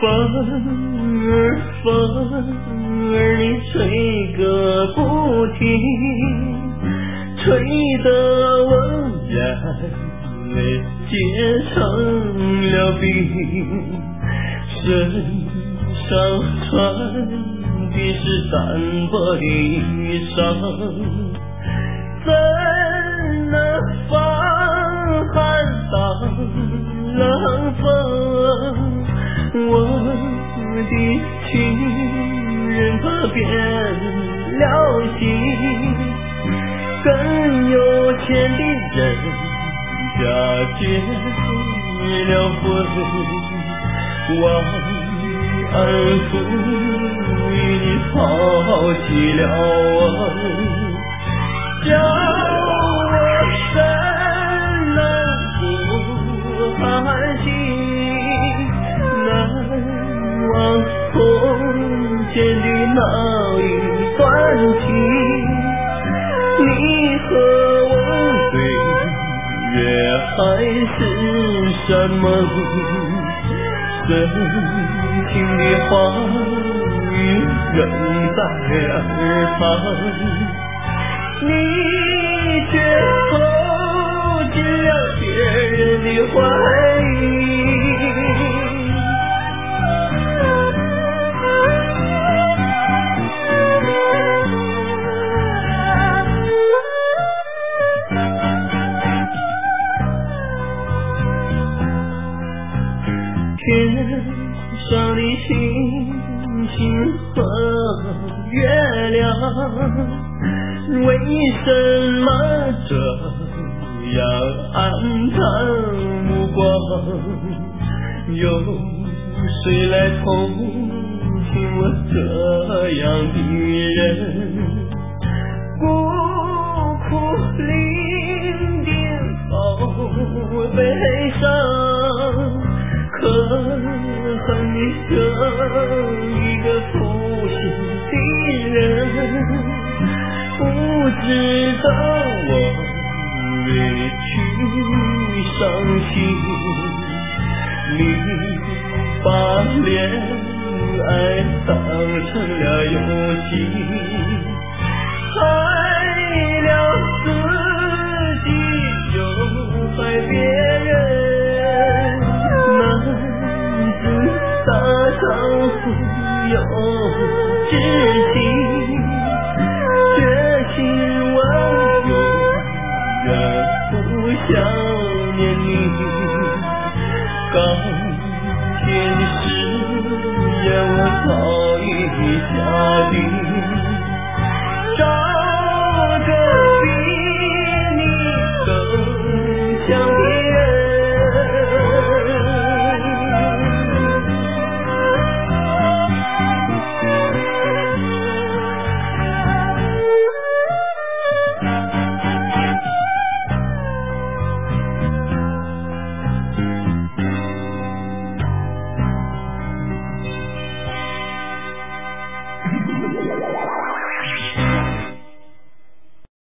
风儿你吹个不停，吹得我眼结成了冰，身上穿的是单薄的衣裳，怎能防寒挡冷风？我的情人可变了心，跟有钱的人家结了婚，忘恩负义你抛弃了我，叫我怎能不寒心？难忘从前的那一段情，你和我对月还是山盟，深情的话语仍在耳旁，你却走进了别人的怀里。天上的星星和月亮，为什么这样暗淡无光？有谁来同情我这样的人？孤苦伶仃好悲伤，可恨你这一个负心的人，不知道我委屈伤心，你把恋爱当成了游戏，害了自己又害别人。大丈夫有志气，决心我永远不想念你。刚天誓言我早已下定，